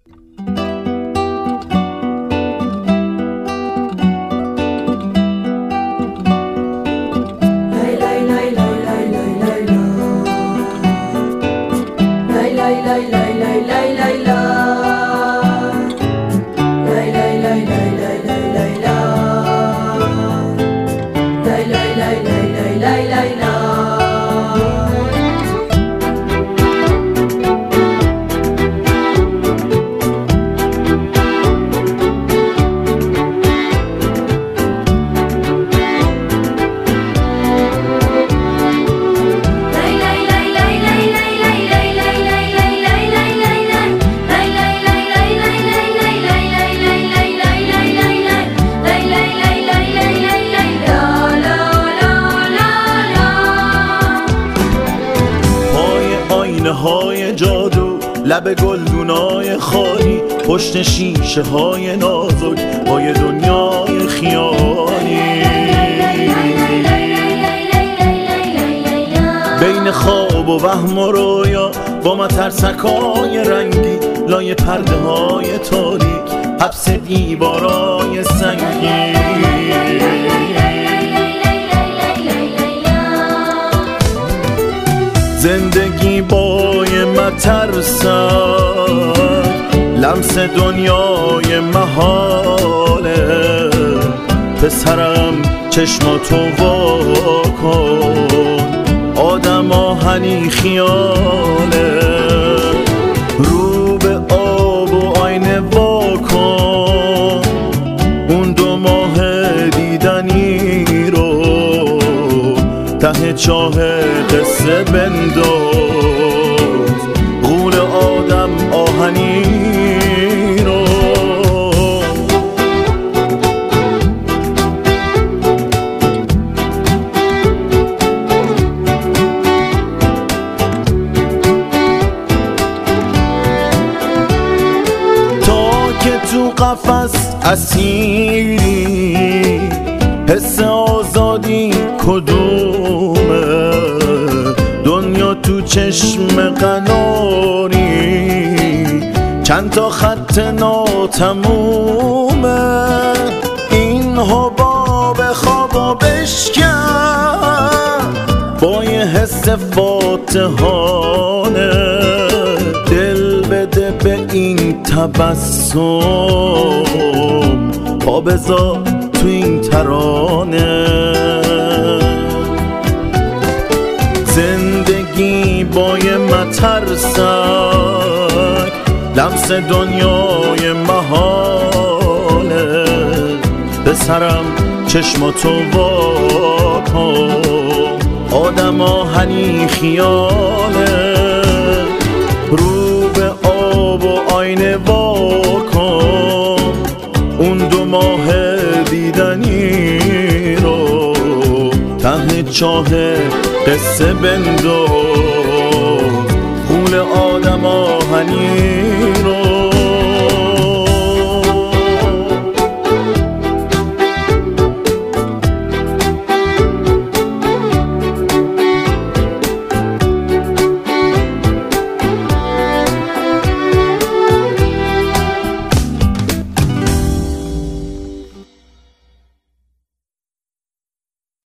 های جادو، لب گلدونای خالی، پشت شیشه های نازک پای دنیای خیالی. بین خواب و وهم و رویا با مترسکای رنگی، لای پرده های تاریک، حبس دیوارای سنگی. زندگی بای مترسک، لمس دنیای محاله. پسرم چشماتو وا کن، آدم آهنی خیاله. رو به آب و آینه وا کن، اون 2 ماه دیدنی رو ته چاه قصه بنداز. غول آدم آهنی رو. تا که تو قفس اسیری، حس آزادی کدومه؟ دنیا تو چشم قناری، چند تا خط ناتمومه. این حباب خوابا بشکن با یه حس فاتحانه. دل بده به این تبسم، پا بذار تو این ترانه. زندگی با یه مترسک، لمس دنیای محاله. پسرم چشماتو وا کن، آدم آهنی خیاله. رو به آب و آینه وا کن، اون 2 ماه دیدنی رو ته چاه قصه بنداز. غول آدم آهنی